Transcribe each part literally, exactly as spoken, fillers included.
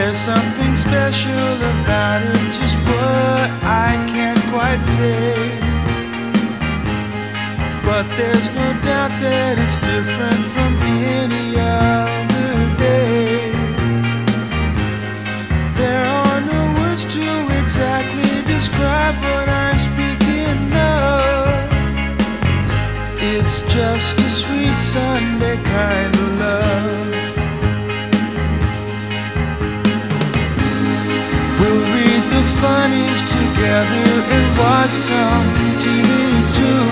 There's something special about it, just what I can't quite say. But there's no doubt that it's different from any other day. There are no words to exactly describe what I'm speaking of. It's just a sweet Sunday kind of love. We'll read the funnies together and watch some T V too.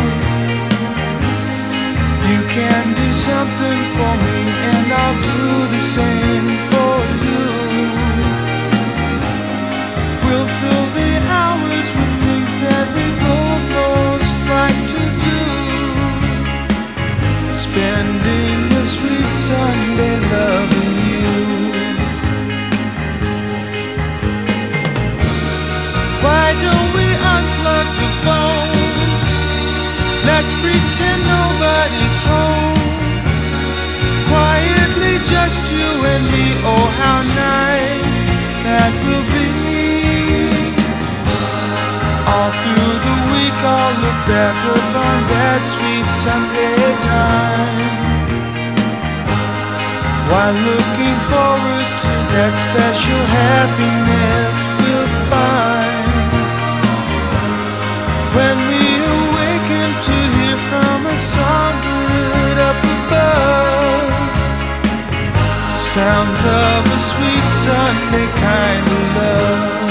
You can do something for me and I'll do the same for you. We'll fill the hours with things that we both most like to do. Spending a sweet Sunday loving you. Why don't we unplug the phone? Let's pretend nobody's home. Quietly just you and me, oh how nice that will be. All through the week I'll look back upon that sweet Sunday time, while looking forward to that special happiness we'll find when we awaken to hear from a songbird up above. Sounds of a sweet Sunday kind of love.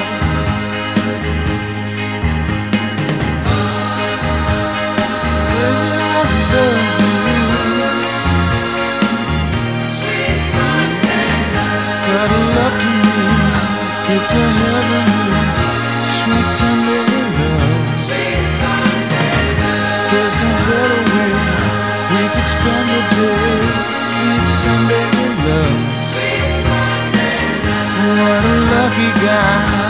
Sweet Sunday love. Cuddle up to me, it's a heavenly sweet Sunday love. Sweet Sunday love. There's no better way we could spend a day. Sweet Sunday love. Sweet Sunday love. What a lucky guy.